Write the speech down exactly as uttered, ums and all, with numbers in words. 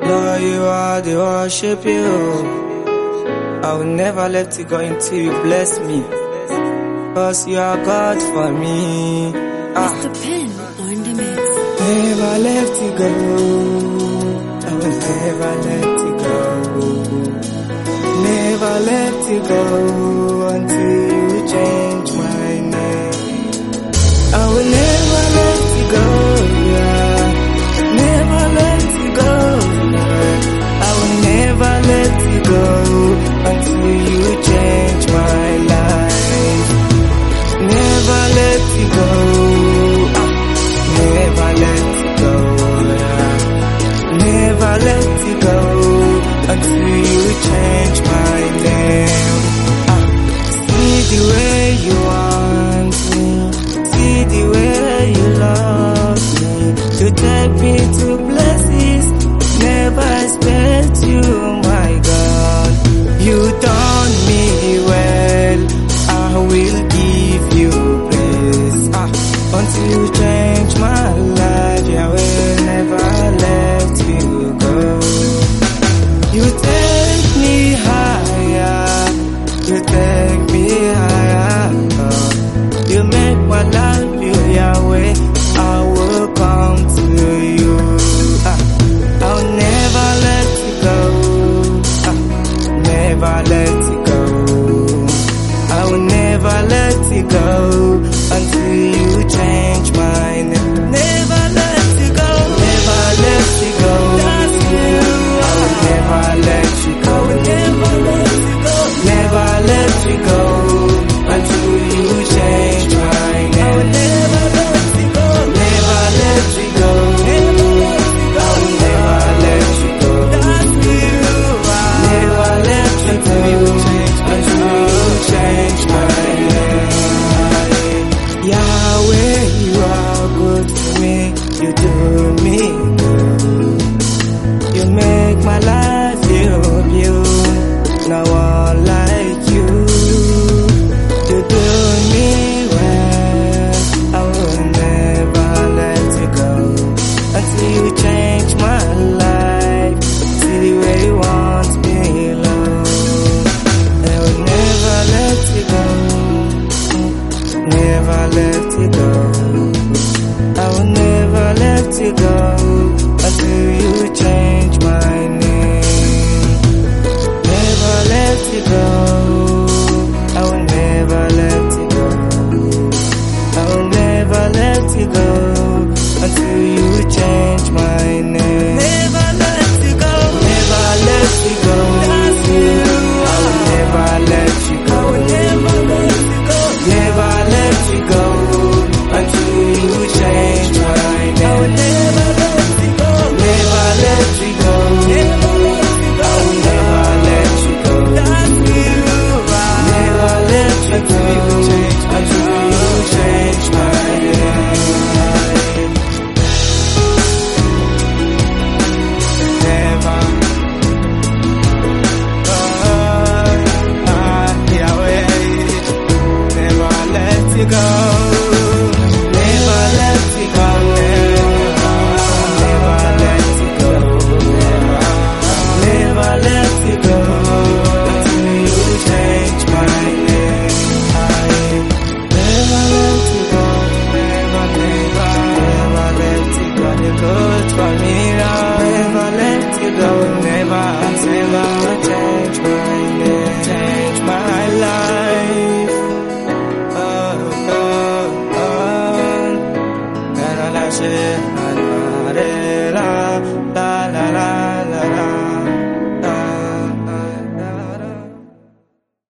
Lord, you are the worship you. I will never let you go until you bless me, cause you are God for me. Ah. Mister Pen on the mix. Never let you go. I will never let you go. Never let you go until you change my name. I will never let you go. Yeah. Never let you go. Yeah. I will never let you go until you change my life. Never let you go. Ah. Never let you go. Yeah. Never let you go until you change my name. Ah. See the way you want me, see the way you love me. You take me to places never expect you, my God. You done me well, I will give you praise. Ah, until you change my life, I will never let you go. You take me higher, you take me higher. Oh, you make my life feel Yahweh. I will come to you. Ah, I'll never let you go. Ah, never let you go. I will never let you go until you change my name. Never let you go. Never let you go. That's you. I will never let you go. I will never let you go. Never let you go until you change my name. I will never let you go. Never let you go. Never let you go. I will never let you go. That's you. Never let you go until you change my name. Yahweh, you are good to me. You do me good. You make my life feel beautiful. No one like you. You do me well. I will never let you go until you change my life.